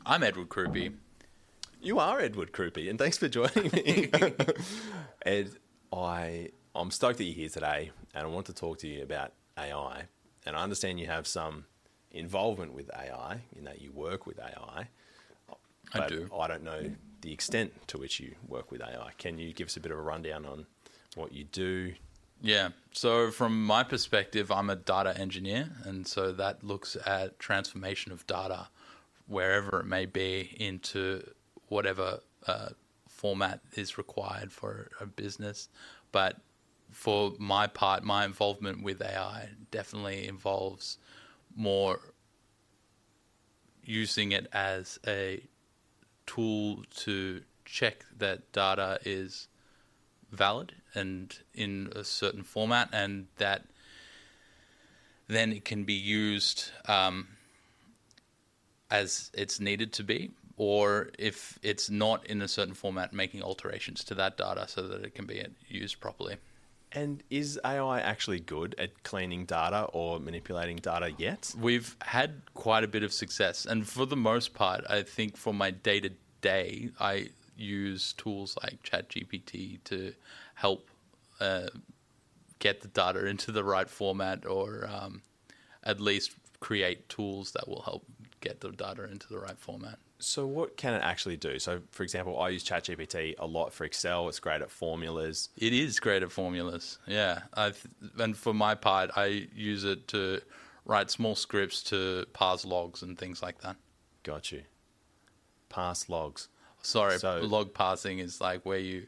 I'm Edward Krupe. You are Edward Krupe, and thanks for joining me. Ed, I'm stoked that you're here today, and I want to talk to you about AI. And I understand you have some involvement with AI, in that you work with AI. I do. I don't know the extent to which you work with AI. Can you give us a bit of a rundown on what you do? Yeah. So from my perspective, I'm a data engineer, and so that looks at transformation of data wherever it may be into whatever format is required for a business. But for my part, my involvement with AI definitely involves more using it as a tool to check that data is valid and in a certain format, and that then it can be used as it's needed to be, or if it's not in a certain format, making alterations to that data so that it can be used properly. And is AI actually good at cleaning data or manipulating data yet? We've had quite a bit of success, and for the most part, I think for my day-to-day, I use tools like ChatGPT to help get the data into the right format, or at least create tools that will help get the data into the right format. So what can it actually do? So, for example, I use ChatGPT a lot for Excel. It's great at formulas. It is great at formulas, yeah. And for my part, I use it to write small scripts to parse logs and things like that. Got you. Parse logs. Sorry, log parsing is like where you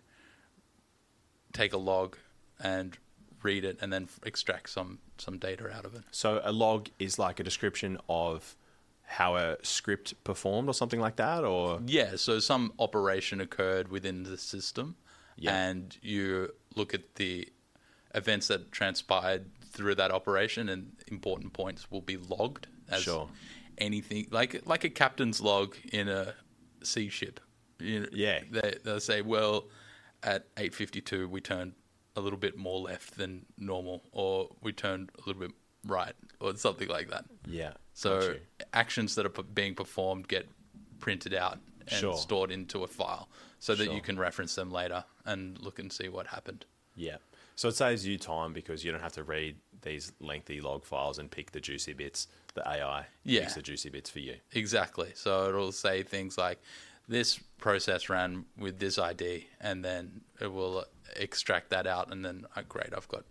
take a log and read it and then extract some data out of it. So a log is like a description of how a script performed or something like that, or? Yeah, so some operation occurred within the system, and you look at the events that transpired through that operation, and important points will be logged as anything, like a captain's log in a sea ship. They'll say, well, at 8:52 we turned a little bit more left than normal, or we turned a little bit right, or something like that. Yeah. So actions that are being performed get printed out and stored into a file so that you can reference them later and look and see what happened. Yeah. So it saves you time because you don't have to read these lengthy log files and pick the juicy bits. The AI picks the juicy bits for you. Exactly. So it'll say things like, this process ran with this ID, and then it will extract that out, and then, great, I've got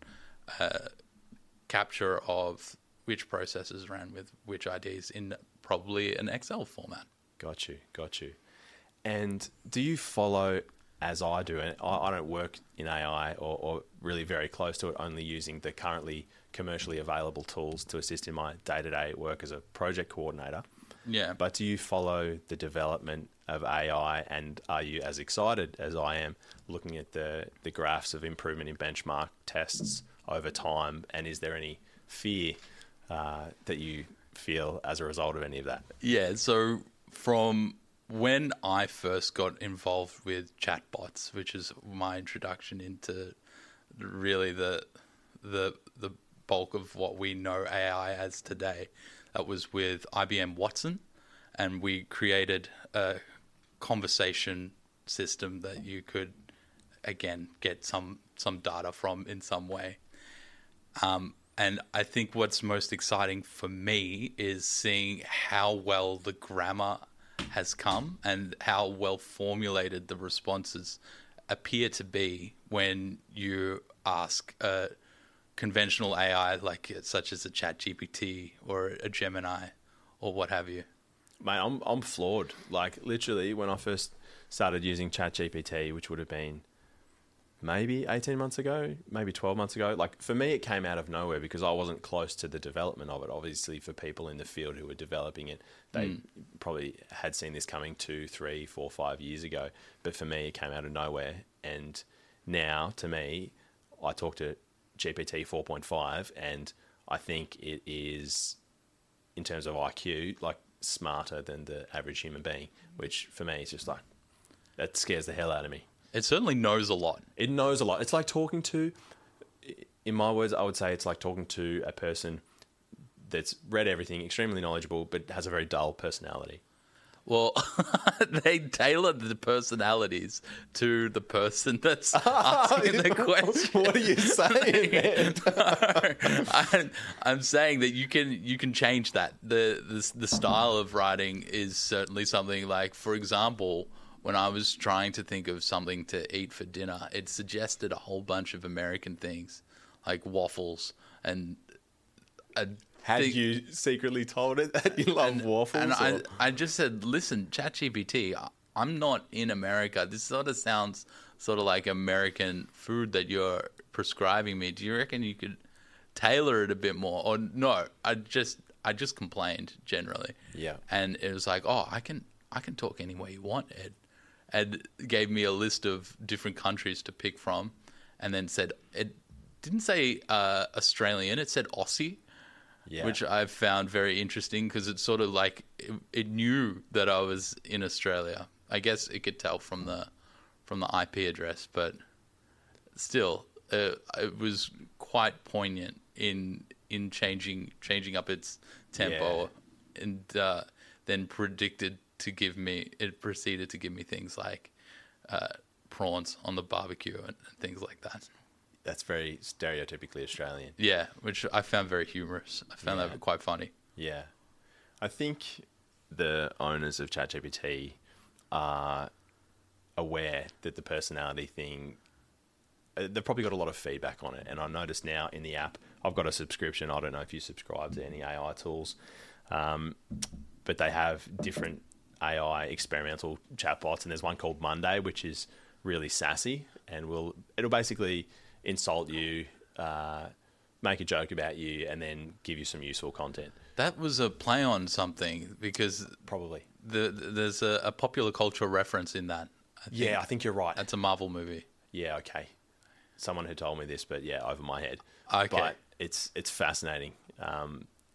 capture of which processes ran with which IDs in probably an Excel format. Got you. And do you follow, as I do, and I don't work in AI or really very close to it, only using the currently commercially available tools to assist in my day-to-day work as a project coordinator. Yeah. But do you follow the development of AI, and are you as excited as I am looking at the graphs of improvement in benchmark tests over time, and is there any fear that you feel as a result of any of that? Yeah, so from when I first got involved with chatbots, which is my introduction into really the bulk of what we know AI as today, that was with IBM Watson, and we created a conversation system that you could, again, get some data from in some way. And I think what's most exciting for me is seeing how well the grammar has come and how well formulated the responses appear to be when you ask a conventional AI, such as a ChatGPT or a Gemini or what have you. Mate, I'm floored. Like, literally, when I first started using ChatGPT, which would have been maybe 18 months ago, maybe 12 months ago. Like, for me, it came out of nowhere because I wasn't close to the development of it. Obviously, for people in the field who were developing it, they probably had seen this coming 2, 3, 4, 5 years ago. But for me, it came out of nowhere. And now, to me, I talk to GPT 4.5, and I think it is, in terms of IQ, like, smarter than the average human being, which for me is just like, that scares the hell out of me. It certainly knows a lot. It knows a lot. It's like talking to, in my words, I would say it's like talking to a person that's read everything, extremely knowledgeable, but has a very dull personality. Well, they tailored the personalities to the person that's asking the question. What are you saying, man? I'm saying that you can change that. The style of writing is certainly something like, for example, when I was trying to think of something to eat for dinner, it suggested a whole bunch of American things like waffles and. Had you secretly told it that you love waffles? And I just said, listen, ChatGPT, I'm not in America. This sort of sounds sort of like American food that you're prescribing me. Do you reckon you could tailor it a bit more? Or no, I just complained generally. Yeah. And it was like, oh, I can talk any way you want, Ed. Ed gave me a list of different countries to pick from, and then said, it didn't say Australian, it said Aussie. Yeah. Which I've found very interesting because it's sort of like it knew that I was in Australia. I guess it could tell from the IP address, but still, it was quite poignant in changing up its tempo, and then proceeded to give me things like prawns on the barbecue and things like that. That's very stereotypically Australian. Yeah, which I found very humorous. I found that quite funny. Yeah. I think the owners of ChatGPT are aware that the personality thing, they've probably got a lot of feedback on it. And I notice now in the app, I've got a subscription. I don't know if you subscribe to any AI tools, but they have different AI experimental chatbots. And there's one called Monday, which is really sassy and it'll basically insult you, make a joke about you, and then give you some useful content. That was a play on something because probably there's a popular cultural reference in that. I think you're right. That's a Marvel movie. Yeah, okay. Someone who told me this, but over my head. Okay. But it's fascinating. I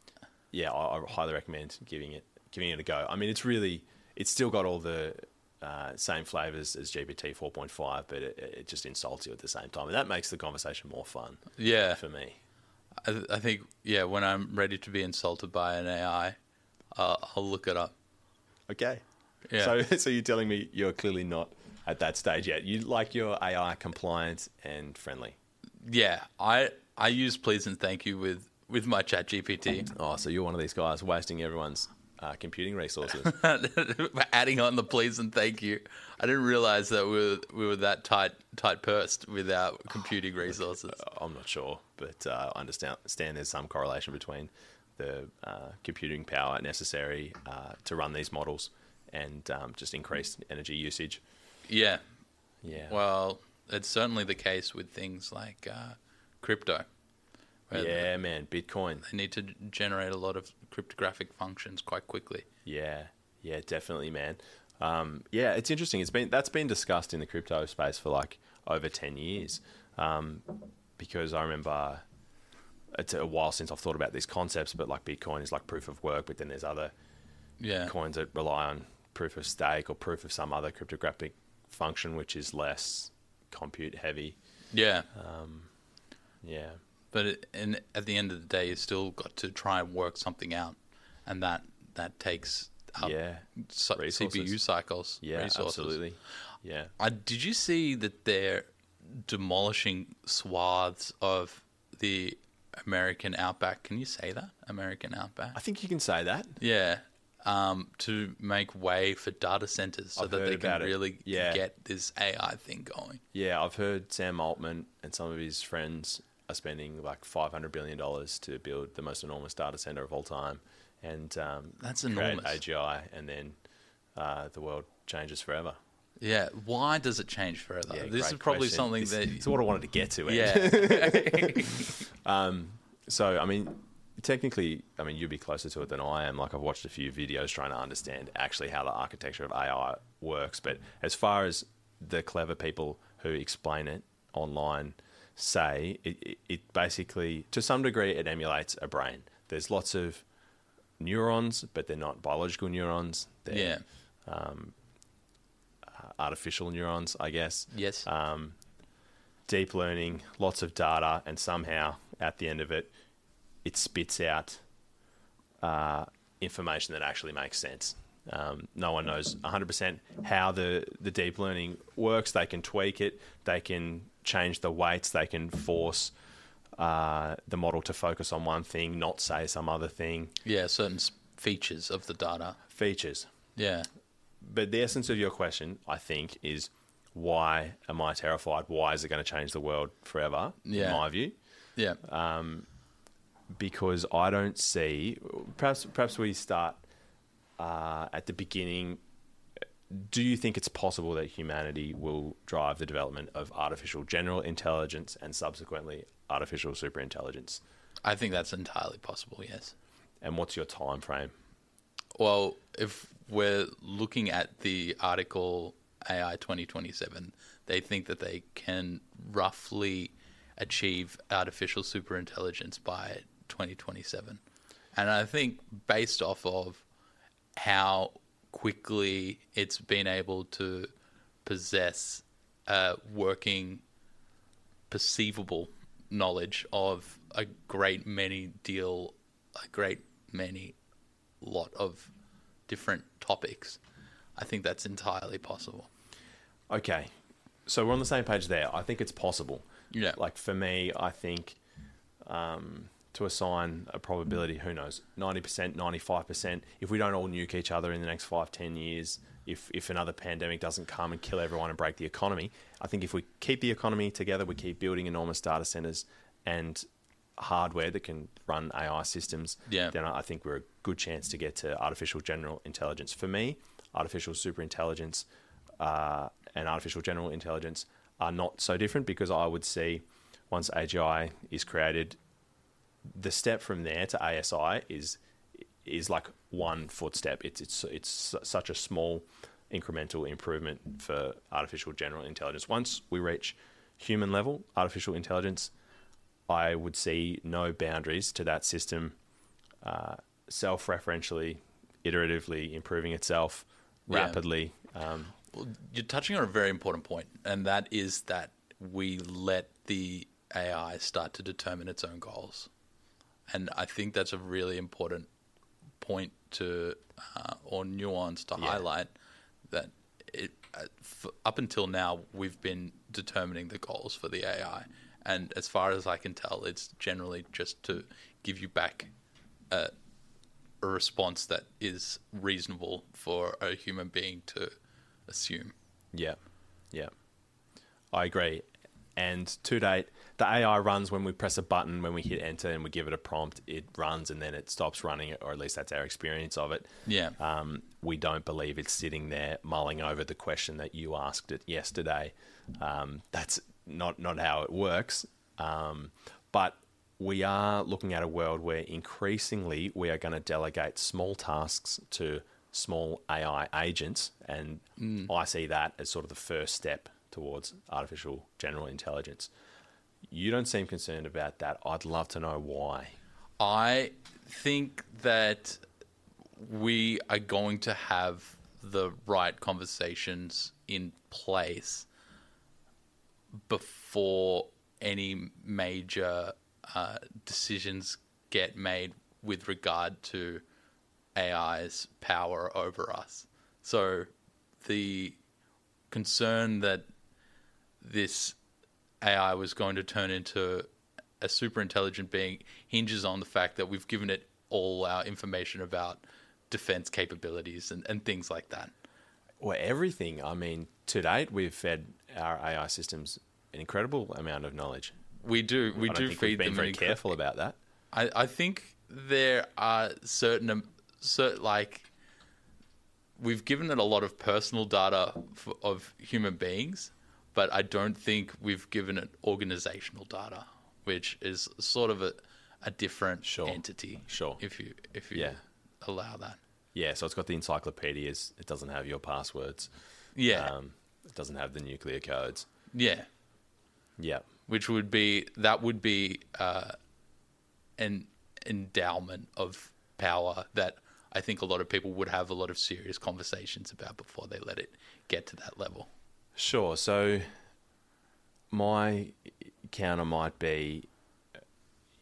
highly recommend giving it a go. I mean, it's still got all the same flavors as GPT 4.5, but it just insults you at the same time. And that makes the conversation more fun. Yeah. For me. I think, when I'm ready to be insulted by an AI, I'll look it up. Okay. Yeah. So you're telling me you're clearly not at that stage yet. You like your AI compliant and friendly. Yeah. I use please and thank you with my ChatGPT. Oh, so you're one of these guys wasting everyone's computing resources. Adding on the please and thank you. I didn't realize that we were that tight pursed with our computing resources. I'm not sure, but I understand there's some correlation between the computing power necessary to run these models and just increased energy usage. Yeah. Yeah. Well, it's certainly the case with things like crypto. Yeah, man, Bitcoin. They need to generate a lot of cryptographic functions quite quickly. Yeah, definitely, man. It's interesting. That's been discussed in the crypto space for like over 10 years. Because I remember it's a while since I've thought about these concepts, but like Bitcoin is like proof of work, but then there's other coins that rely on proof of stake or proof of some other cryptographic function, which is less compute heavy. Yeah. But at the end of the day, you still got to try and work something out, and that takes up CPU cycles. Yeah, resources. Absolutely. Yeah. Did you see that they're demolishing swaths of the American outback? Can you say that? American outback? I think you can say that. Yeah. To make way for data centers so that they can really get this AI thing going. Yeah, I've heard Sam Altman and some of his friends are spending like $500 billion to build the most enormous data center of all time, and that's create enormous. AGI, and then the world changes forever. Yeah, why does it change forever? Yeah, this is probably question. something It's what I wanted to get to. Yeah. So, I mean, technically, you'd be closer to it than I am. Like, I've watched a few videos trying to understand actually how the architecture of AI works. But as far as the clever people who explain it online say, it basically, to some degree, it emulates a brain. There's lots of neurons, but they're not biological neurons. They're artificial neurons, I guess. Yes. Deep learning, lots of data, and somehow at the end of it, it spits out information that actually makes sense. No one knows 100% how the deep learning works. They can tweak it. They can change the weights. They can force the model to focus on one thing, not say some other thing. Yeah, certain features of the data. Features. Yeah. But the essence of your question, I think, is why am I terrified? Why is it going to change the world forever, in my view? Yeah. Because I don't see... Perhaps we start at the beginning. Do you think it's possible that humanity will drive the development of artificial general intelligence and subsequently artificial superintelligence? I think that's entirely possible, yes. And what's your time frame? Well, if we're looking at the article AI 2027, they think that they can roughly achieve artificial superintelligence by 2027. And I think based off of how quickly it's been able to possess working, perceivable knowledge of a great many lot of different topics, I think that's entirely possible. Okay, so we're on the same page there. I think it's possible. Yeah. Like for me, I think to assign a probability, who knows, 90%, 95%, if we don't all nuke each other in the next 5-10 years, if another pandemic doesn't come and kill everyone and break the economy, I think if we keep the economy together, we keep building enormous data centers and hardware that can run AI systems, then I think we're a good chance to get to artificial general intelligence. For me, artificial superintelligence and artificial general intelligence are not so different, because I would see once AGI is created, the step from there to ASI is like one footstep. It's such a small incremental improvement for artificial general intelligence. Once we reach human level artificial intelligence, I would see no boundaries to that system self-referentially, iteratively improving itself rapidly. Well, you're touching on a very important point, and that is that we let the AI start to determine its own goals. And I think that's a really important point to, or nuance to highlight, that up until now, we've been determining the goals for the AI. And as far as I can tell, it's generally just to give you back a response that is reasonable for a human being to assume. Yeah. I agree. And to date, the AI runs when we press a button, when we hit enter and we give it a prompt, it runs and then it stops running, or at least that's our experience of it. Yeah. We don't believe it's sitting there mulling over the question that you asked it yesterday. That's not how it works. But we are looking at a world where increasingly we are going to delegate small tasks to small AI agents. And I see that as sort of the first step towards artificial general intelligence. You don't seem concerned about that. I'd love to know why. I think that we are going to have the right conversations in place before any major decisions get made with regard to AI's power over us. So the concern that this AI was going to turn into a super intelligent being hinges on the fact that we've given it all our information about defense capabilities and things like that. Well, everything. I mean, to date, we've fed our AI systems an incredible amount of knowledge. We do feed them. We've been very careful about that. I think there are certain like, we've given it a lot of personal data of human beings, but I don't think we've given it organizational data, which is sort of a different entity. Sure. If you allow that. Yeah, so it's got the encyclopedias. It doesn't have your passwords. Yeah. It doesn't have the nuclear codes. Yeah. Yeah. Which would be an endowment of power that I think a lot of people would have a lot of serious conversations about before they let it get to that level. Sure. So my counter might be,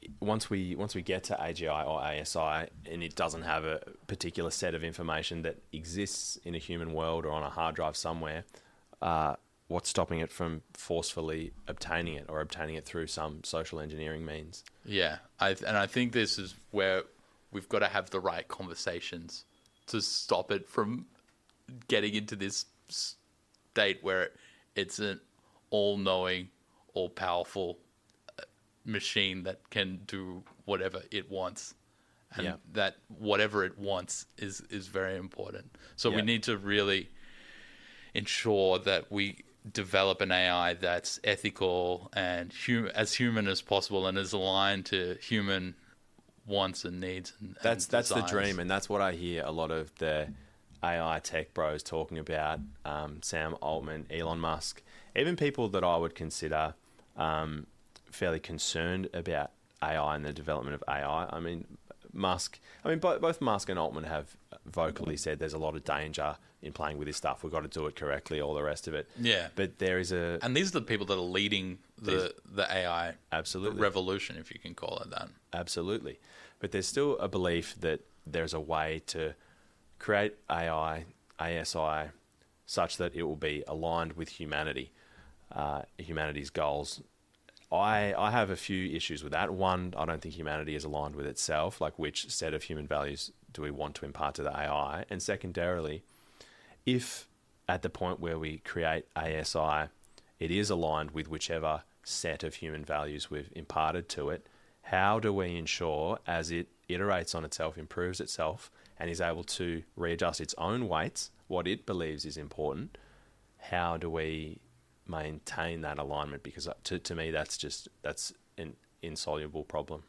once we get to AGI or ASI, and it doesn't have a particular set of information that exists in a human world or on a hard drive somewhere, what's stopping it from forcefully obtaining it or obtaining it through some social engineering means? Yeah, I think this is where we've got to have the right conversations to stop it from getting into this state where it's an all-knowing, all-powerful machine that can do whatever it wants. And that whatever it wants is very important. So we need to really ensure that we develop an AI that's ethical and as human as possible and is aligned to human wants and needs. That's the dream, and that's what I hear a lot of the AI tech bros talking about. Sam Altman, Elon Musk, even people that I would consider fairly concerned about AI and the development of AI. I mean, both Musk and Altman have vocally said there's a lot of danger in playing with this stuff. We've got to do it correctly, all the rest of it. Yeah. But there is and these are the people that are leading the AI revolution, if you can call it that. Absolutely. But there's still a belief that there's a way to create AI, ASI, such that it will be aligned with humanity, humanity's goals. I have a few issues with that. One, I don't think humanity is aligned with itself. Like, which set of human values do we want to impart to the AI? And secondarily, if at the point where we create ASI, it is aligned with whichever set of human values we've imparted to it, how do we ensure, as it iterates on itself, improves itself, and is able to readjust its own weights, what it believes is important, how do we maintain that alignment? Because to me, that's an insoluble problem.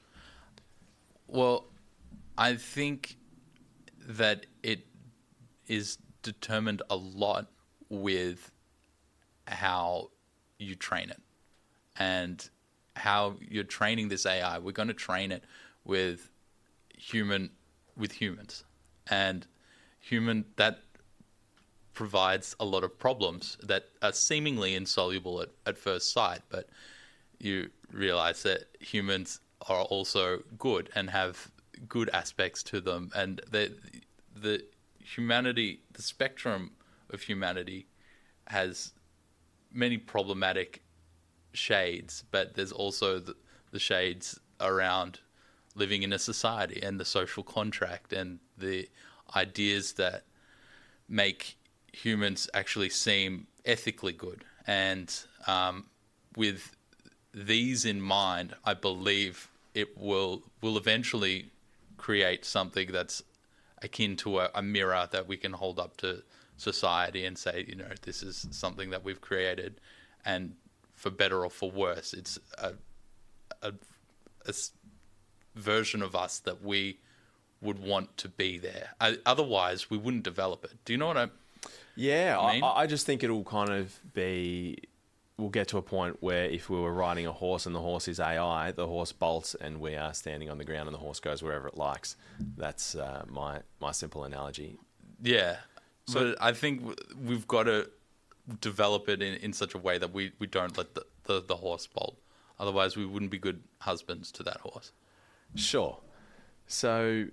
Well, I think that it is determined a lot with how you train it and how you're training this AI. We're going to train it with humans, and that provides a lot of problems that are seemingly insoluble at first sight, but you realize that humans are also good and have good aspects to them, and the spectrum of humanity has many problematic shades, but there's also the shades around living in a society and the social contract and the ideas that make humans actually seem ethically good. And with these in mind, I believe it will eventually create something that's akin to a mirror that we can hold up to society and say, this is something that we've created, and for better or for worse, it's a version of us that we would want to be there. Otherwise, we wouldn't develop it. Do you know what I mean? Yeah, I just think it'll kind of be... We'll get to a point where if we were riding a horse and the horse is AI, the horse bolts and we are standing on the ground and the horse goes wherever it likes. That's my simple analogy. Yeah. So I think we've got to develop it in such a way that we don't let the horse bolt. Otherwise, we wouldn't be good husbands to that horse. Sure. So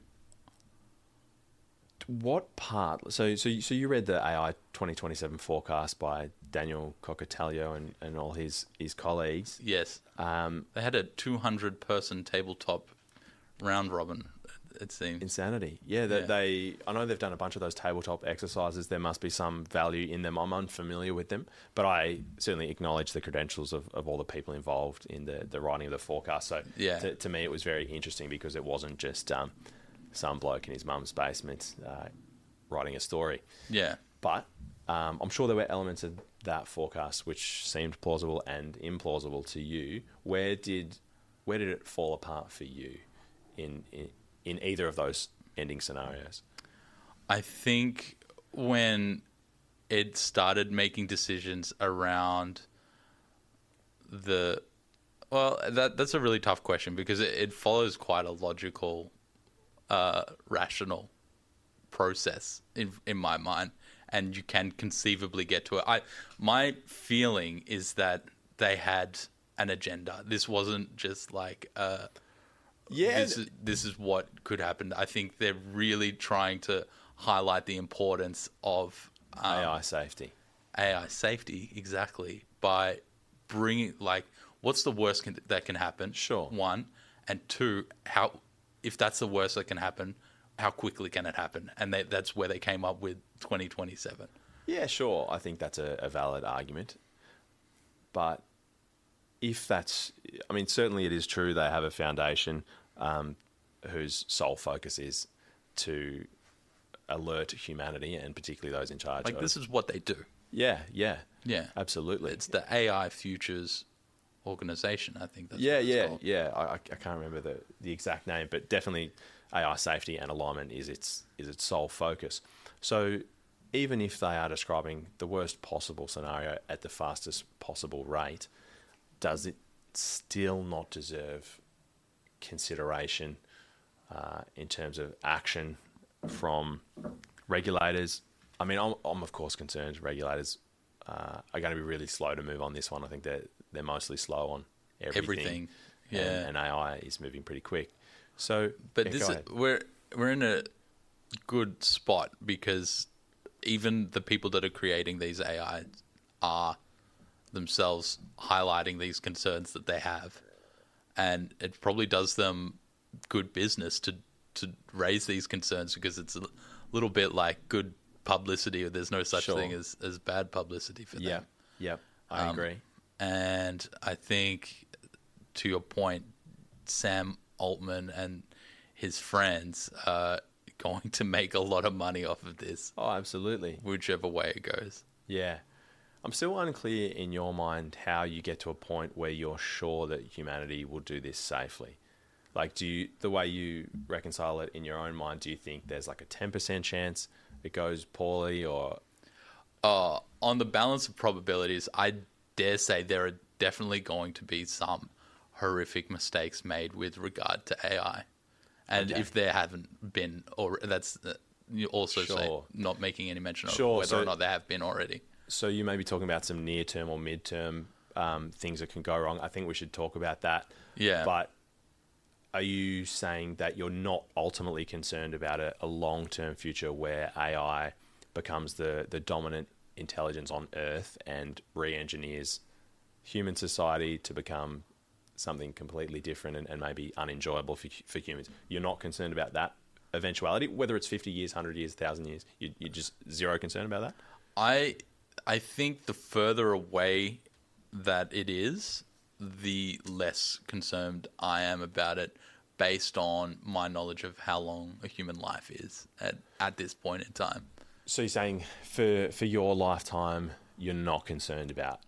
what part... So you read the AI 2027 forecast by Daniel Kokotalio and all his colleagues. Yes. They had a 200-person tabletop round robin, it seems. Insanity. Yeah, I know they've done a bunch of those tabletop exercises. There must be some value in them. I'm unfamiliar with them, but I certainly acknowledge the credentials of all the people involved in the writing of the forecast. So to me, it was very interesting because it wasn't just some bloke in his mum's basement writing a story. Yeah. But I'm sure there were elements of that forecast which seemed plausible and implausible to you. Where did it fall apart for you in either of those ending scenarios? I think when it started making decisions around that's a really tough question because it follows quite a logical, rational process in my mind, and you can conceivably get to it. My feeling is that they had an agenda. This wasn't just like Yeah. this is what could happen. I think they're really trying to highlight the importance of AI safety. AI safety, exactly, by bringing, like, what's the worst that can happen? Sure. One, and two, if that's the worst that can happen, how quickly can it happen? And that's where they came up with 2027. Yeah, sure. I think that's a valid argument. But if that's, I mean, certainly it is true they have a foundation whose sole focus is to alert humanity, and particularly those in charge. Like, this is what they do. Yeah, Yeah. absolutely. It's the AI Futures organization, I think that's Yeah, what it's called. I can't remember the exact name, but definitely AI safety and alignment is its sole focus. So even if they are describing the worst possible scenario at the fastest possible rate, does it still not deserve consideration in terms of action from regulators? I mean, I'm of course concerned regulators are going to be really slow to move on this one. I think they're mostly slow on everything. Yeah. And AI is moving pretty quick. So, But yeah, this go is, ahead. we're in a good spot because even the people that are creating these AI are themselves highlighting these concerns that they have, and it probably does them good business to raise these concerns, because it's a little bit like good publicity, or there's no such Sure. thing as bad publicity for them. Yeah, I agree. And I think, to your point, Sam Altman and his friends are going to make a lot of money off of this, Oh, absolutely. whichever way it goes. Yeah. I'm still unclear in your mind how you get to a point where you're sure that humanity will do this safely. Like, the way you reconcile it in your own mind, do you think there's like a 10% chance it goes poorly, or? On the balance of probabilities, I dare say there are definitely going to be some horrific mistakes made with regard to AI. And Okay. if there haven't been, or that's you also say Sure. not making any mention of Sure, whether so- or not there have been already. So you may be talking about some near-term or mid-term things that can go wrong. I think we should talk about that. Yeah. But are you saying that you're not ultimately concerned about a long-term future where AI becomes the dominant intelligence on Earth and re-engineers human society to become something completely different and maybe unenjoyable for humans? You're not concerned about that eventuality, whether it's 50 years, 100 years, 1,000 years? You're just zero concern about that? I think the further away that it is, the less concerned I am about it, based on my knowledge of how long a human life is at this point in time. So you're saying for your lifetime, you're not concerned about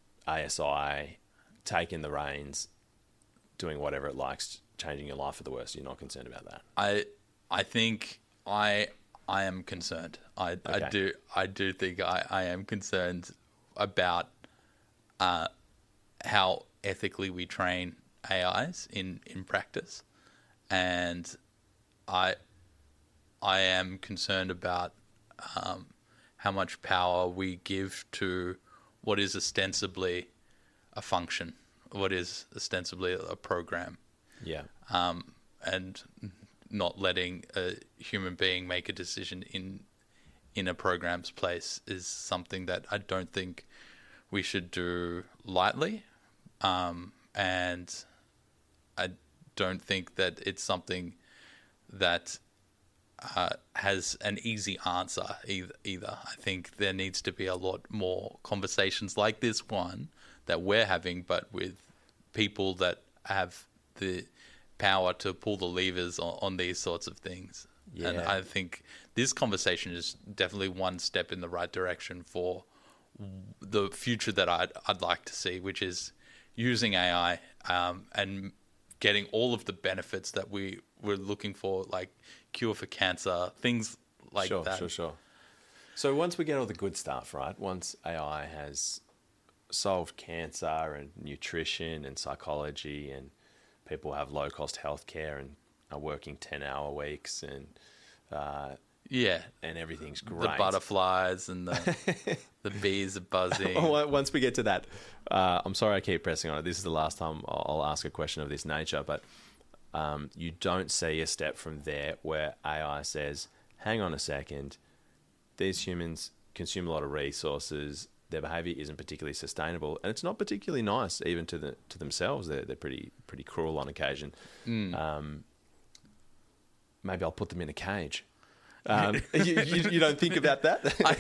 ASI taking the reins, doing whatever it likes, changing your life for the worse? You're not concerned about that? I think I am concerned. I do think I am concerned about how ethically we train AIs in practice, and I am concerned about how much power we give to what is ostensibly a function, what is ostensibly a program. Yeah. And not letting a human being make a decision in a program's place is something that I don't think we should do lightly. And I don't think that it's something that has an easy answer either. I think there needs to be a lot more conversations like this one that we're having, but with people that have the power to pull the levers on these sorts of things. Yeah. And I think this conversation is definitely one step in the right direction for the future that I'd like to see, which is using AI and getting all of the benefits that we're looking for, like cure for cancer, things like that. Sure. So once we get all the good stuff, right? Once AI has solved cancer and nutrition and psychology, and people have low-cost healthcare and are working 10-hour weeks, and and everything's great. The butterflies and the bees are buzzing. Once we get to that, I'm sorry I keep pressing on it. This is the last time I'll ask a question of this nature, but you don't see a step from there where AI says, hang on a second, these humans consume a lot of resources, their behavior isn't particularly sustainable, and it's not particularly nice even to themselves. They're pretty cruel on occasion. Maybe I'll put them in a cage. You don't think about that?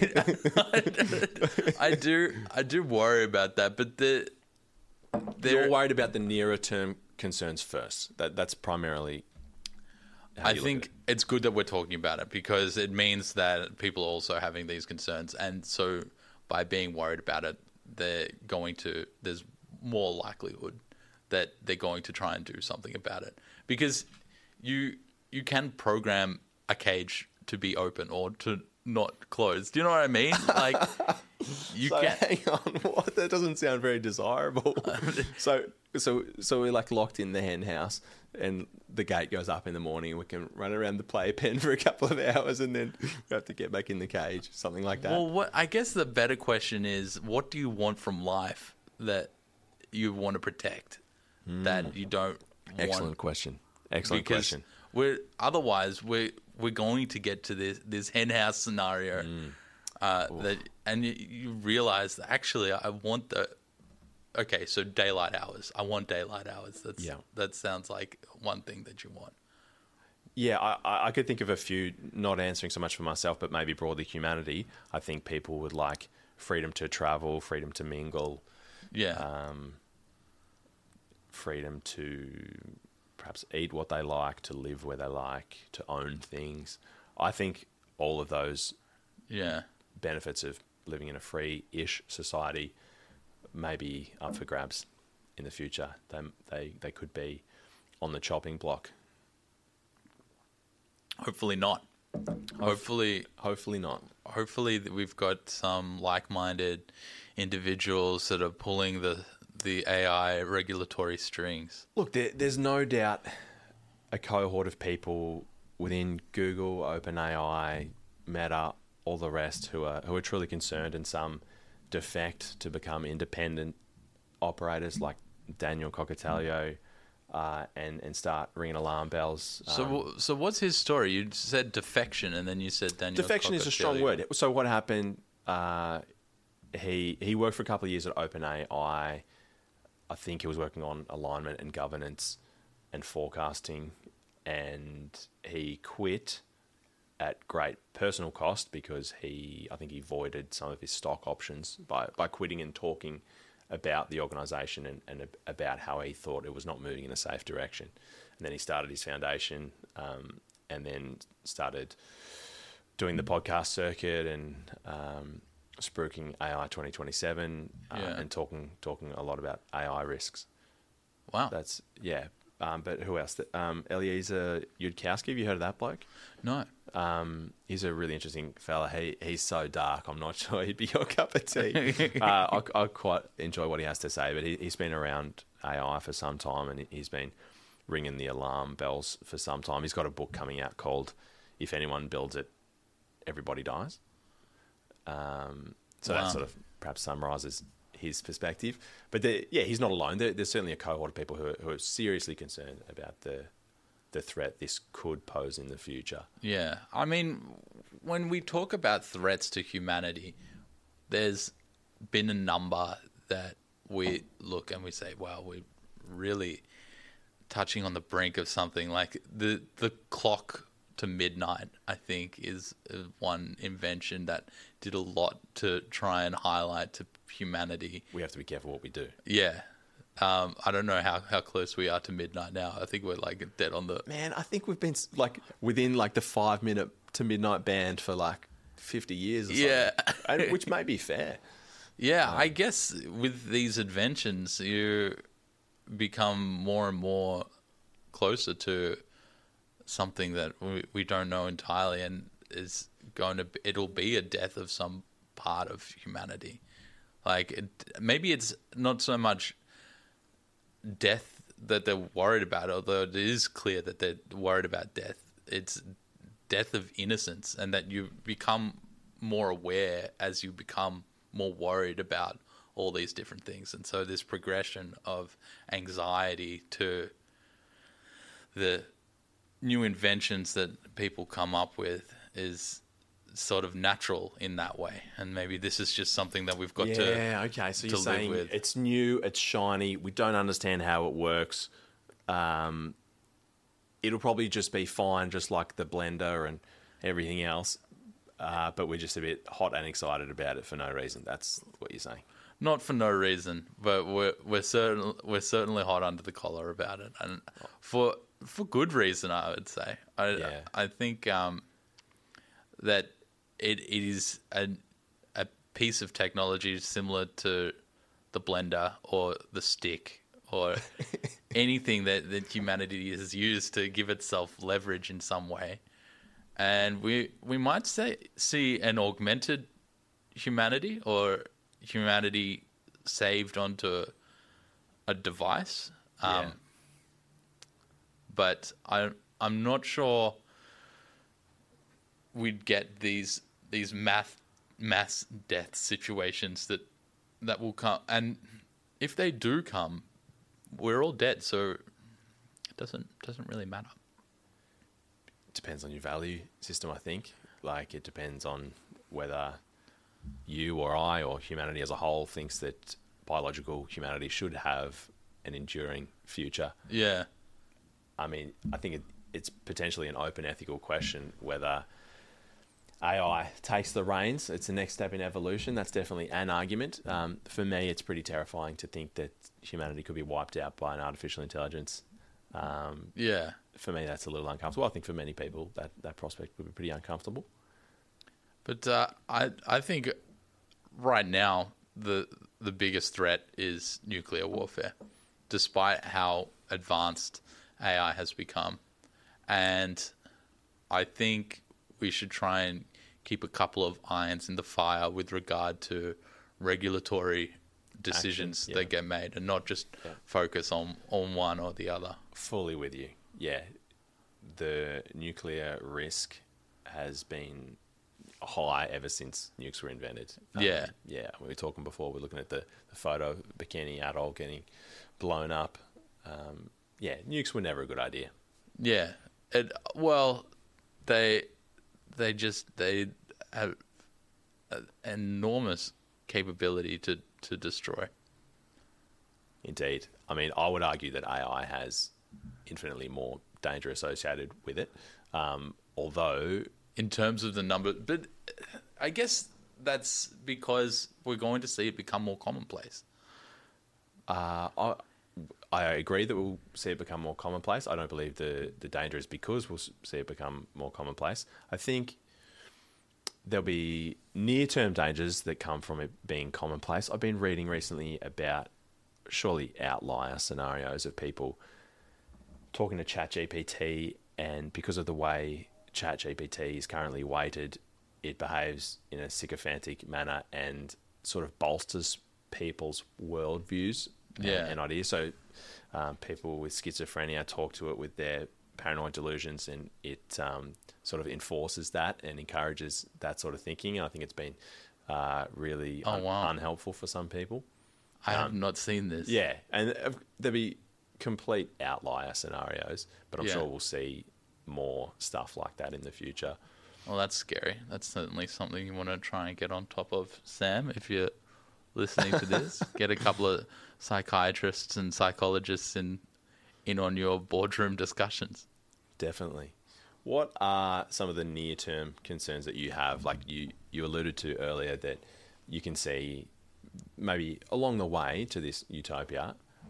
I do worry about that, but you're worried about the nearer term concerns first. That's primarily. I think it's good that we're talking about it because it means that people are also having these concerns, and so by being worried about it, there's more likelihood that they're going to try and do something about it, because you can program a cage to be open or to not closed. Do you know what I mean? Like you so can. Hang on, what? That doesn't sound very desirable. So we're like locked in the hen house, and the gate goes up in the morning, and we can run around the playpen for a couple of hours, and then we have to get back in the cage, something like that. Well, I guess the better question is, what do you want from life that you want to protect, that you don't want? Excellent question. Excellent question. Otherwise we're going to get to this hen house scenario, and you realize that actually I want so daylight hours. I want daylight hours. That sounds like one thing that you want. Yeah, I could think of a few, not answering so much for myself, but maybe broadly humanity. I think people would like freedom to travel, freedom to mingle, freedom to perhaps eat what they like, to live where they like, to own things. I think all of those benefits of living in a free-ish society may be up for grabs in the future. They could be on the chopping block. Hopefully not. Hopefully not. Hopefully we've got some like-minded individuals that are pulling the AI regulatory strings. Look, there's no doubt a cohort of people within Google, OpenAI, Meta, all the rest who are truly concerned, and some defect to become independent operators like Daniel Coccatello, and start ringing alarm bells. So what's his story? You said defection, and then you said Daniel. Defection is a strong word. So what happened? He worked for a couple of years at OpenAI. I think he was working on alignment and governance and forecasting, and he quit at great personal cost because I think he voided some of his stock options by quitting and talking about the organisation and about how he thought it was not moving in a safe direction. And then he started his foundation, and then started doing the podcast circuit and spruiking AI 2027 and talking a lot about AI risks. Wow. That's, but who else? Eliezer Yudkowsky, have you heard of that bloke? No. He's a really interesting fella. He's so dark, I'm not sure he'd be your cup of tea. I quite enjoy what he has to say, but he's been around AI for some time, and he's been ringing the alarm bells for some time. He's got a book coming out called If Anyone Builds It, Everybody Dies. So that sort of perhaps summarises his perspective. But he's not alone. There's certainly a cohort of people who are seriously concerned about the threat this could pose in the future. Yeah. I mean, when we talk about threats to humanity, there's been a number that we look and we say, wow, we're really touching on the brink of something. Like the clock to midnight, I think, is one invention that did a lot to try and highlight to humanity. We have to be careful what we do. Yeah. I don't know how close we are to midnight now. I think we're like dead on the... Man, I think we've been like within like the 5 minute to midnight band for like 50 years or something. Which may be fair. Yeah, I guess with these inventions, you become more and more closer to something that we don't know entirely, and it'll be a death of some part of humanity. Like maybe it's not so much death that they're worried about, although it is clear that they're worried about death. It's death of innocence, and that you become more aware as you become more worried about all these different things. And so this progression of anxiety to the new inventions that people come up with is sort of natural in that way, and maybe this is just something that we've got okay. So you're saying with. It's new, it's shiny, we don't understand how it works. It'll probably just be fine, just like the blender and everything else. But we're just a bit hot and excited about it for no reason. That's what you're saying. Not for no reason, but we're certainly hot under the collar about it, and for good reason, I would say. I think that it is a piece of technology similar to the blender or the stick or anything that humanity has used to give itself leverage in some way. And we might see an augmented humanity or humanity saved onto a device. But I'm not sure we'd get these mass death situations that will come. And if they do come, we're all dead, so it doesn't really matter. Depends on your value system, I think. Like, it depends on whether you or I or humanity as a whole thinks that biological humanity should have an enduring future. Yeah. I mean, I think it's potentially an open ethical question whether AI takes the reins. It's the next step in evolution. That's definitely an argument. For me, it's pretty terrifying to think that humanity could be wiped out by an artificial intelligence. Yeah. For me, that's a little uncomfortable. I think for many people, that prospect would be pretty uncomfortable. But I think right now the biggest threat is nuclear warfare, despite how advanced AI has become. And I think we should try and keep a couple of irons in the fire with regard to regulatory decisions that get made, and not just focus on one or the other. Fully with you. Yeah. The nuclear risk has been high ever since nukes were invented. Yeah. We were talking before, we're looking at the photo of Bikini Atoll getting blown up. Nukes were never a good idea. Yeah. They have an enormous capability to destroy. Indeed. I mean, I would argue that AI has infinitely more danger associated with it. Although, in terms of the number, but I guess that's because we're going to see it become more commonplace. I agree that we'll see it become more commonplace. I don't believe the danger is because we'll see it become more commonplace. I think there'll be near-term dangers that come from it being commonplace. I've been reading recently about surely outlier scenarios of people talking to ChatGPT, and because of the way ChatGPT is currently weighted, it behaves in a sycophantic manner and sort of bolsters people's worldviews and ideas. So people with schizophrenia talk to it with their paranoid delusions, and it sort of enforces that and encourages that sort of thinking. And I think it's been really unhelpful for some people. I have not seen this. Yeah, and there'll be complete outlier scenarios, but I'm sure we'll see more stuff like that in the future. Well, that's scary. That's certainly something you want to try and get on top of, Sam, if you're listening to this. Get a couple of psychiatrists and psychologists in on your boardroom discussions. Definitely. What are some of the near-term concerns that you have? Like you alluded to earlier, that you can see maybe along the way to this utopia,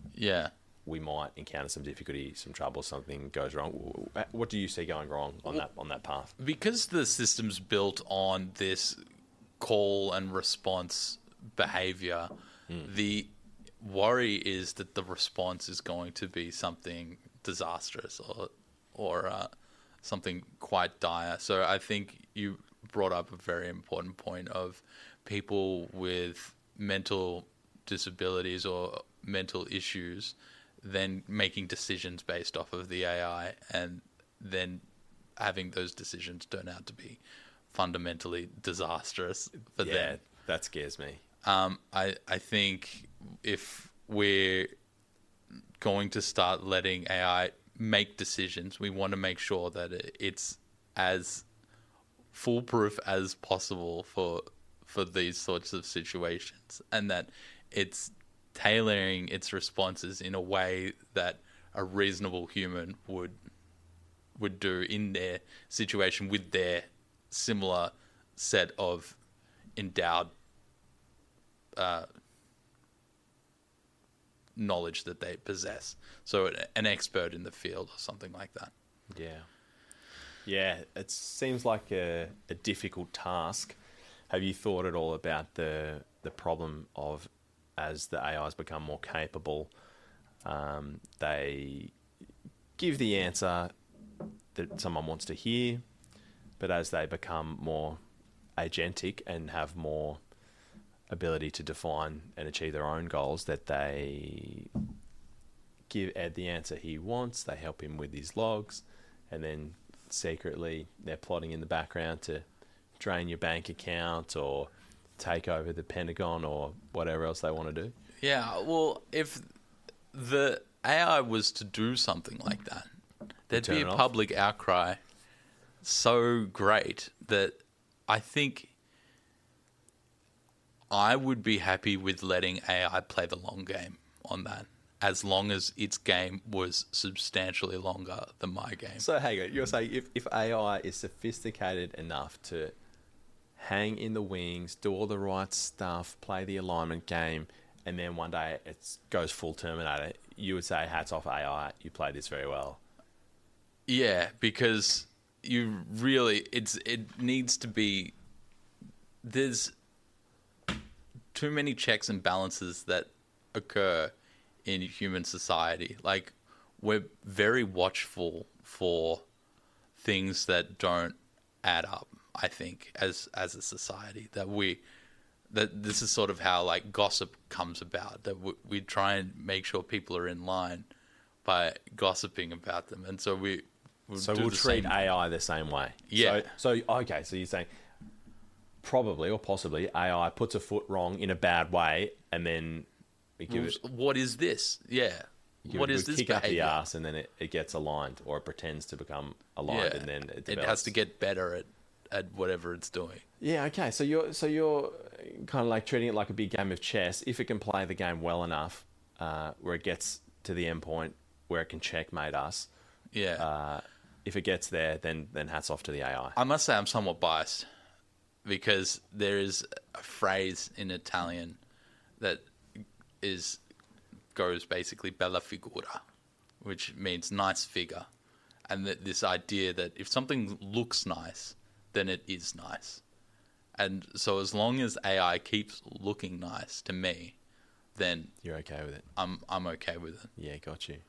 we might encounter some difficulty, some trouble, something goes wrong. What do you see going wrong on that path? Because the system's built on this call and response behavior, the worry is that the response is going to be something disastrous or something quite dire. So I think you brought up a very important point of people with mental disabilities or mental issues then making decisions based off of the AI, and then having those decisions turn out to be fundamentally disastrous for them. Yeah, that scares me. I think if we're going to start letting AI make decisions, we want to make sure that it's as foolproof as possible for these sorts of situations, and that it's tailoring its responses in a way that a reasonable human would do in their situation with their similar set of endowed knowledge that they possess. So an expert in the field or something like that. Yeah. Yeah, it seems like a difficult task. Have you thought at all about the problem of, as the AIs become more capable, they give the answer that someone wants to hear, but as they become more agentic and have more ability to define and achieve their own goals, that they give Ed the answer he wants, they help him with his logs, and then secretly they're plotting in the background to drain your bank account or take over the Pentagon or whatever else they want to do? Yeah, well, if the AI was to do something like that, there'd be a public outcry so great that I think I would be happy with letting AI play the long game on that, as long as its game was substantially longer than my game. So hang on, you're saying if AI is sophisticated enough to hang in the wings, do all the right stuff, play the alignment game, and then one day it goes full Terminator, you would say, hats off AI, you played this very well. Yeah, because you really, it needs to be, there's too many checks and balances that occur in human society. Like, we're very watchful for things that don't add up, I think, as a society. That this is sort of how, like, gossip comes about, that we try and make sure people are in line by gossiping about them. And so we'll treat AI the same way. Yeah. So okay, so you're saying probably or possibly AI puts a foot wrong in a bad way, and then we give it... What is this? Yeah. What is this kick behavior? up the ass, and then it gets aligned, or it pretends to become aligned, and then it develops. It has to get better at whatever it's doing. Yeah, okay. So you're kind of like treating it like a big game of chess. If it can play the game well enough, where it gets to the end point where it can checkmate us. Yeah. If it gets there, then hats off to the AI. I must say I'm somewhat biased, because there is a phrase in Italian that goes basically bella figura, which means nice figure. And this idea that if something looks nice, then it is nice. And so as long as AI keeps looking nice to me, then you're okay with it. I'm okay with it. Yeah, got you.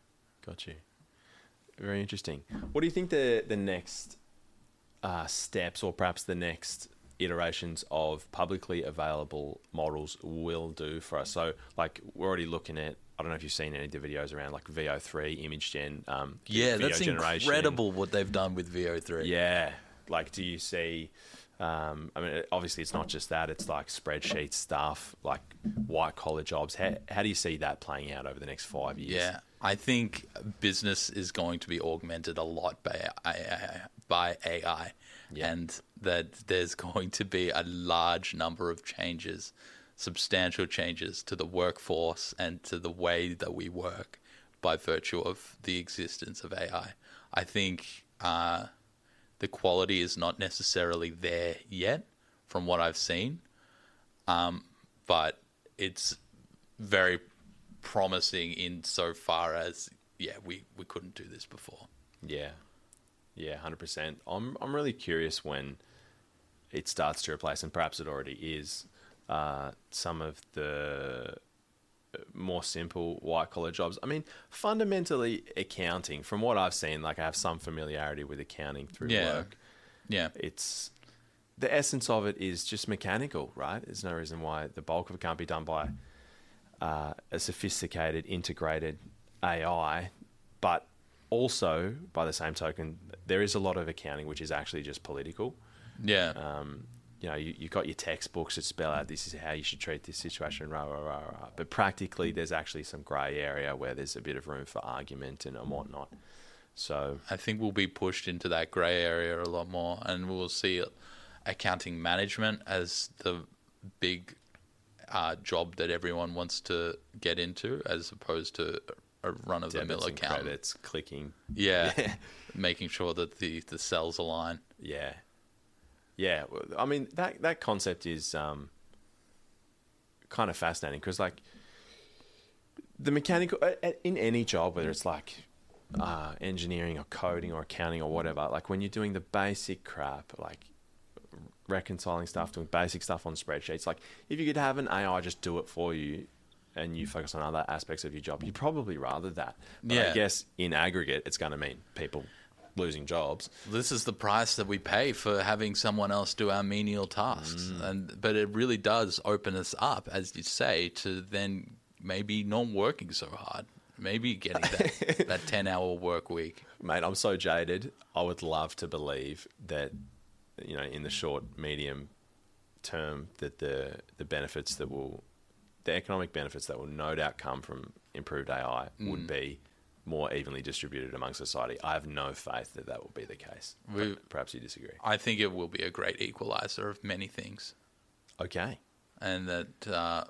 Very interesting. What do you think the next steps, or perhaps the next iterations of publicly available models will do for us? So, like, we're already looking at, I don't know if you've seen any of the videos around, like, VO3 image gen. Yeah, that's incredible what they've done with VO3. Yeah. Like, do you see... I mean, obviously it's not just that, it's like spreadsheet stuff, like white collar jobs. How do you see that playing out over the next 5 years? Yeah, I think business is going to be augmented a lot by AI, yeah. And that there's going to be a large number of changes, substantial changes to the workforce and to the way that we work by virtue of the existence of AI. I think the quality is not necessarily there yet from what I've seen, but it's very promising in so far as, we couldn't do this before. Yeah, 100%. I'm really curious when it starts to replace, and perhaps it already is, some of the more simple white collar jobs. I mean, fundamentally accounting, from what I've seen, like, I have some familiarity with accounting through work. Yeah. It's the essence of it is just mechanical, right? There's no reason why the bulk of it can't be done by a sophisticated, integrated AI. But also, by the same token, there is a lot of accounting which is actually just political. Yeah. you've got your textbooks that spell out this is how you should treat this situation, rah, rah, rah, rah. But practically, there's actually some grey area where there's a bit of room for argument and whatnot. So I think we'll be pushed into that grey area a lot more, and we'll see accounting management as the big job that everyone wants to get into, as opposed to a run-of-the-mill account. Credits, clicking. Yeah, making sure that the cells align. Yeah. Yeah, I mean, that concept is kind of fascinating because, like, the mechanical... In any job, whether it's, like, engineering or coding or accounting or whatever, like, when you're doing the basic crap, like reconciling stuff, doing basic stuff on spreadsheets, like, if you could have an AI just do it for you and you focus on other aspects of your job, you'd probably rather that. But I guess in aggregate, it's going to mean people losing jobs. This is the price that we pay for having someone else do our menial tasks. But it really does open us up, as you say, to then maybe not working so hard. Maybe getting that 10-hour work week. Mate, I'm so jaded. I would love to believe that, in the short, medium term, that the benefits that will... the economic benefits that will no doubt come from improved AI would be more evenly distributed among society. I have no faith that will be the case. Perhaps you disagree. I think it will be a great equalizer of many things. Okay. And that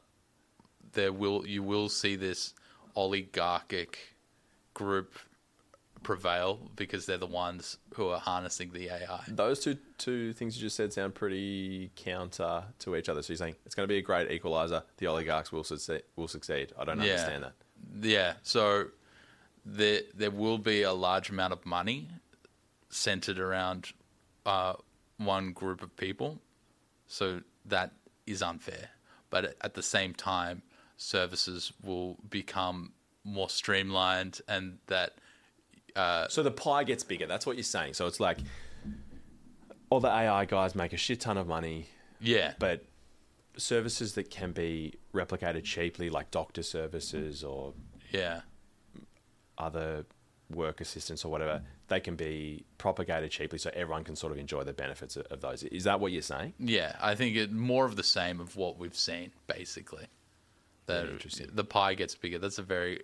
you will see this oligarchic group prevail because they're the ones who are harnessing the AI. Those two things you just said sound pretty counter to each other. So you're saying it's going to be a great equalizer. The oligarchs will succeed. I don't understand that. Yeah. So there will be a large amount of money centered around one group of people. So that is unfair. But at the same time, services will become more streamlined, and that... so the pie gets bigger. That's what you're saying. So it's like all the AI guys make a shit ton of money. Yeah. But services that can be replicated cheaply, like doctor services or other work assistants or whatever, they can be propagated cheaply so everyone can sort of enjoy the benefits of those. Is that what you're saying? Yeah, I think more of the same of what we've seen, basically. Interesting. The pie gets bigger. That's a very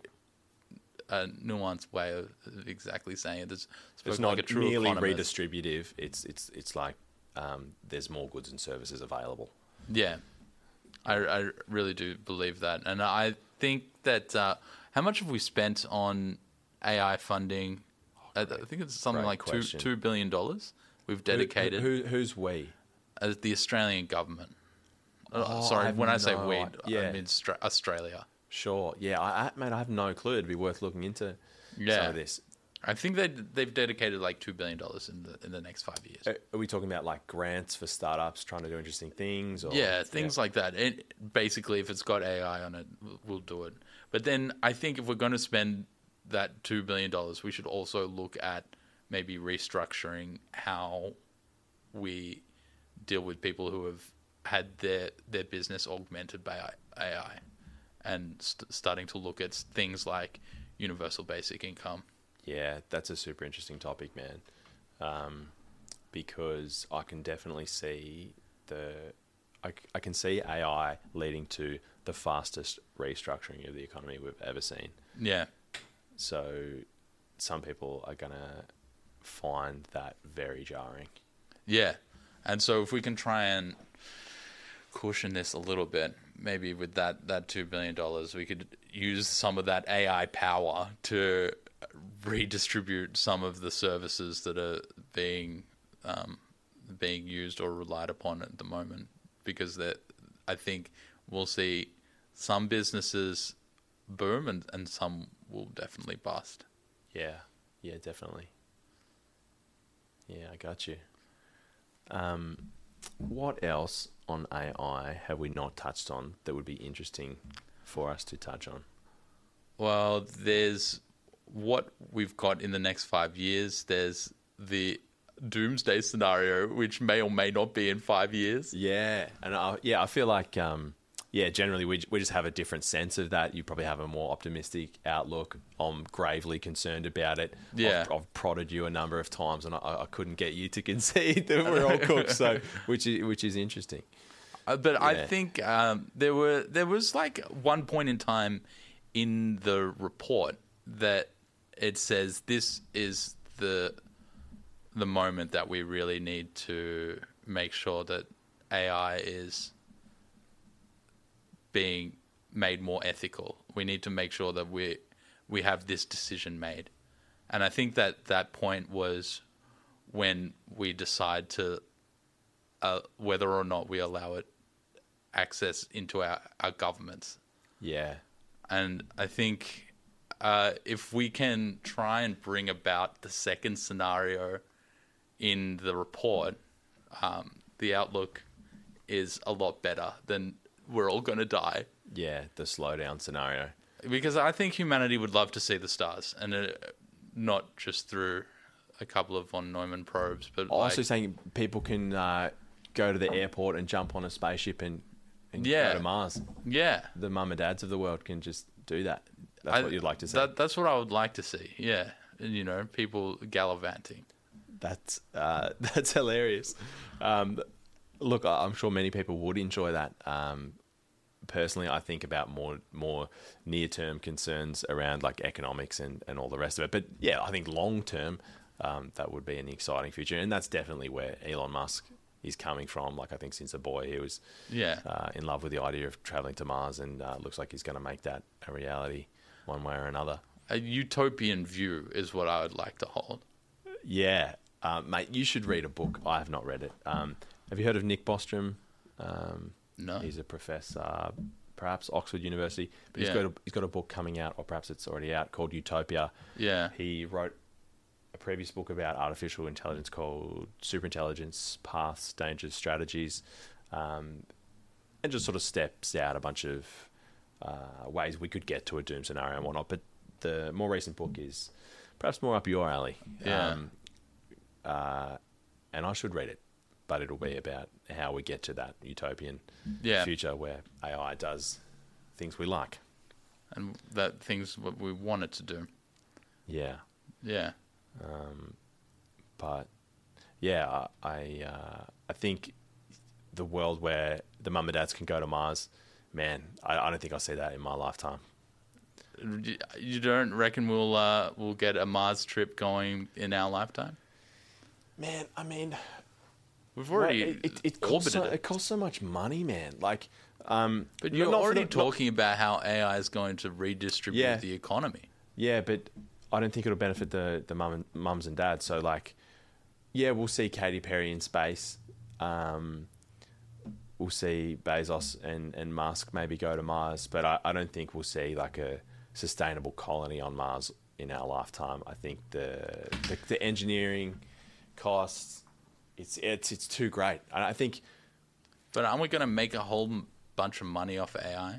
nuanced way of exactly saying it. It's not like a true merely economist. Redistributive. It's like there's more goods and services available. Yeah, I really do believe that, and I think that how much have we spent on AI funding? I think it's something like $2 billion we've dedicated. Who's we? The Australian government. Sorry, when I say we, I mean Australia. Sure. Yeah, mate, I have no clue. It'd be worth looking into some of this. I think they've dedicated like $2 billion in the next 5 years. Are we talking about like grants for startups trying to do interesting things? Or, things like that. Basically, if it's got AI on it, we'll do it. But then I think if we're going to spend that $2 billion, we should also look at maybe restructuring how we deal with people who have had their business augmented by AI, and starting to look at things like universal basic income. Yeah, that's a super interesting topic, man. Because I can definitely see I can see AI leading to the fastest restructuring of the economy we've ever seen. Yeah. So some people are going to find that very jarring. Yeah. And so if we can try and cushion this a little bit, maybe with that $2 billion, we could use some of that AI power to redistribute some of the services that are being used or relied upon at the moment, because I think we'll see some businesses boom and some will definitely bust. Yeah, definitely. Yeah, I got you. What else on AI have we not touched on that would be interesting for us to touch on? Well, there's what we've got in the next 5 years. There's the doomsday scenario, which may or may not be in 5 years. Yeah, and I feel like yeah, generally we just have a different sense of that. You probably have a more optimistic outlook. I'm gravely concerned about it. Yeah. I've prodded you a number of times, and I couldn't get you to concede that we're all cooked. So, which is interesting. But I think there was like one point in time in the report that it says this is the moment that we really need to make sure that AI is being made more ethical. We need to make sure that we have this decision made. And I think that point was when we decide to whether or not we allow it access into our governments. Yeah. And I think if we can try and bring about the second scenario in the report, the outlook is a lot better than we're all going to die. Yeah, the slowdown scenario. Because I think humanity would love to see the stars, and not just through a couple of von Neumann probes, but Also saying people can go to the airport and jump on a spaceship and go to Mars. Yeah. The mum and dads of the world can just do that. That's what you'd like to see. That's what I would like to see, yeah. And, people gallivanting. That's hilarious. Look, I'm sure many people would enjoy that. Personally, I think about more near-term concerns around like economics and all the rest of it. But yeah, I think long-term, that would be an exciting future. And that's definitely where Elon Musk is coming from. Like I think since a boy, he was in love with the idea of traveling to Mars, and looks like he's going to make that a reality one way or another. A utopian view is what I would like to hold. Yeah. Mate, you should read a book. I have not read it. Have you heard of Nick Bostrom? No. He's a professor, perhaps Oxford University. But he's got a book coming out, or perhaps it's already out, called Utopia. Yeah. He wrote a previous book about artificial intelligence called Superintelligence, Paths, Dangers, Strategies, and just sort of steps out a bunch of ways we could get to a doom scenario and whatnot. But the more recent book is perhaps more up your alley. Yeah. And I should read it, but it'll be about how we get to that utopian future where AI does things we like. And that things what we want it to do. Yeah. Yeah. But yeah, I think the world where the mum and dads can go to Mars, man, I don't think I'll see that in my lifetime. You don't reckon we'll get a Mars trip going in our lifetime? Man, I mean, we've already it costs so much money, man. Like, but you're already talking about how AI is going to redistribute the economy. Yeah, but I don't think it'll benefit the mums and dads. So, like, yeah, we'll see Katy Perry in space. We'll see Bezos and Musk maybe go to Mars, but I don't think we'll see like a sustainable colony on Mars in our lifetime. I think the engineering costs, it's too great. I think. But aren't we going to make a whole bunch of money off of AI?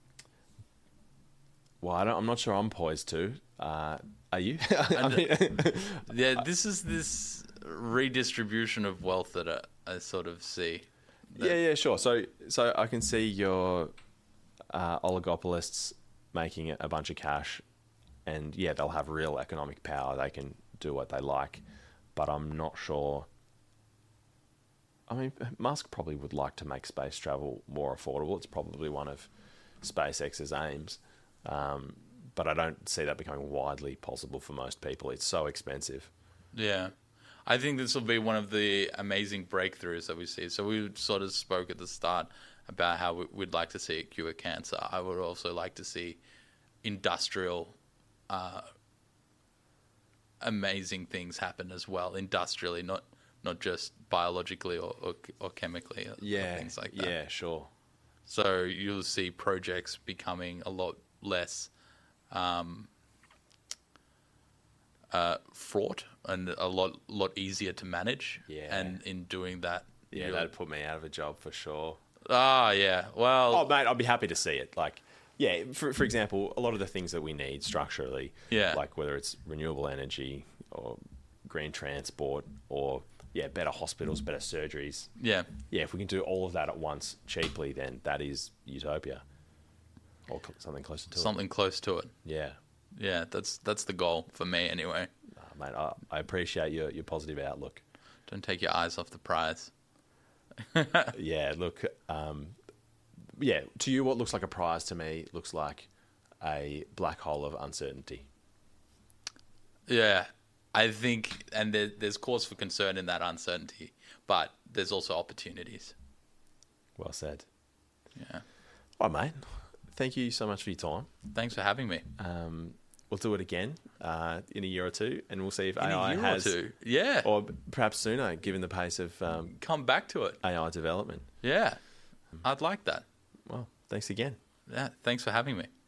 Well, I'm not sure I'm poised to. Are you? Yeah, this is this redistribution of wealth that I sort of see. Yeah, sure. So I can see your oligopolists making a bunch of cash, and yeah, they'll have real economic power. They can do what they like, but I'm not sure. I mean, Musk probably would like to make space travel more affordable. It's probably one of SpaceX's aims, but I don't see that becoming widely possible for most people. It's so expensive. Yeah. I think this will be one of the amazing breakthroughs that we see. So we sort of spoke at the start about how we'd like to see it cure cancer. I would also like to see industrial amazing things happen as well, industrially, not just biologically or chemically, or things like that. Yeah, sure. So you'll see projects becoming a lot less fraught and a lot easier to manage. Yeah. And in doing that, that'd put me out of a job for sure. Ah, yeah. Well, oh mate, I'd be happy to see it. Like, yeah, for example, a lot of the things that we need structurally, like whether it's renewable energy or green transport or better hospitals, better surgeries. Yeah. Yeah, if we can do all of that at once cheaply, then that is utopia, or something closer to it. Something close to it. Yeah, Yeah, that's the goal for me anyway. mate, I appreciate your positive outlook. Don't take your eyes off the prize. Yeah, look, to you, what looks like a prize to me looks like a black hole of uncertainty. Yeah, I think, and there's cause for concern in that uncertainty, but there's also opportunities. Well said. Yeah. All right, mate. Thank you so much for your time. Thanks for having me. We'll do it again in a year or two, and we'll see if In AI a year has, or two. Yeah. or perhaps sooner, given the pace of Come back to it. AI development. Yeah. I'd like that. Well, thanks again. Yeah. Thanks for having me.